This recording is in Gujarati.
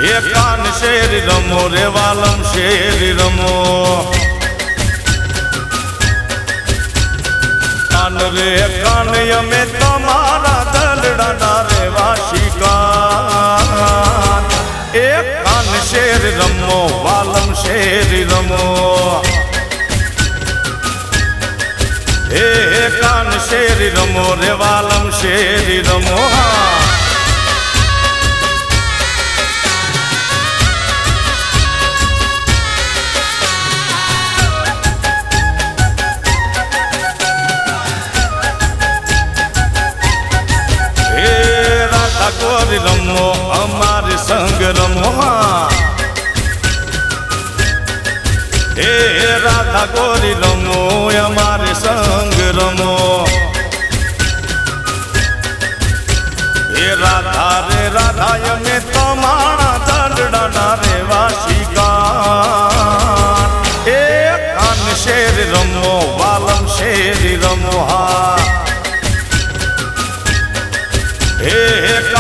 એ કાન શેર રમો રે વાલમ શેર રમો કાન રે કાન અમે તમારા દલડાના રેવાસી કાન એ કાન શેર રમો વાલમ શેર રમો એ કાન શેર રમો રે વાલમ શેર રમો ગોરી રમો અમારે સંગ રમો હે રાધા ગોરી રમો અમારે સંગ રમો હે રાધા રે રાધા અમે તમારા દલડાના રેવાસી કાન એ કાન શેર રમો વાલમ શેર રમો હા હે